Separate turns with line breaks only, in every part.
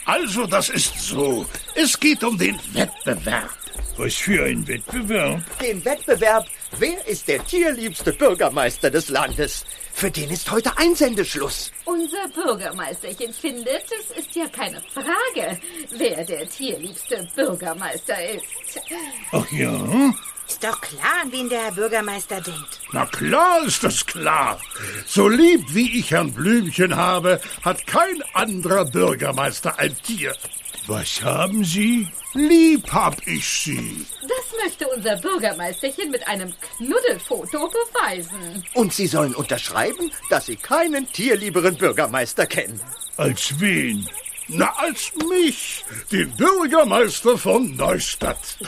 Also, das ist so. Es geht um den Wettbewerb.
Was für ein Wettbewerb?
Den Wettbewerb, wer ist der tierliebste Bürgermeister des Landes? Für den ist heute Einsendeschluss.
Unser Bürgermeisterchen findet, es ist ja keine Frage, wer der tierliebste Bürgermeister ist.
Ach ja?
Ist doch klar, an wen der Herr Bürgermeister denkt.
Na klar ist das klar. So lieb wie ich Herrn Blümchen habe, hat kein anderer Bürgermeister ein Tier.
Was haben Sie?
Lieb hab ich sie.
Das möchte unser Bürgermeisterchen mit einem Knuddelfoto beweisen.
Und Sie sollen unterschreiben, dass Sie keinen tierlieberen Bürgermeister kennen.
Als wen?
Na, als mich, den Bürgermeister von Neustadt.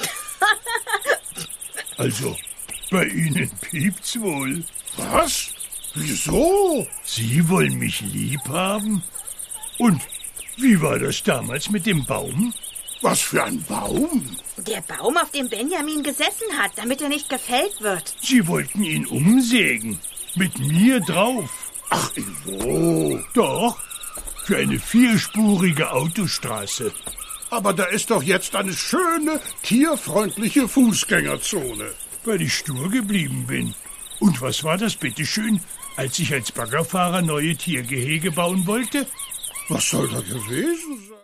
Also, bei Ihnen piept's wohl.
Was? Wieso?
Sie wollen mich lieb haben? Und wie war das damals mit dem Baum?
Was für ein Baum?
Der Baum, auf dem Benjamin gesessen hat, damit er nicht gefällt wird.
Sie wollten ihn umsägen. Mit mir drauf.
Ach, wo?
Doch, für eine 4-spurige Autostraße.
Aber da ist doch jetzt eine schöne, tierfreundliche Fußgängerzone.
Weil ich stur geblieben bin. Und was war das bitteschön, als ich als Baggerfahrer neue Tiergehege bauen wollte?
Was soll da gewesen sein?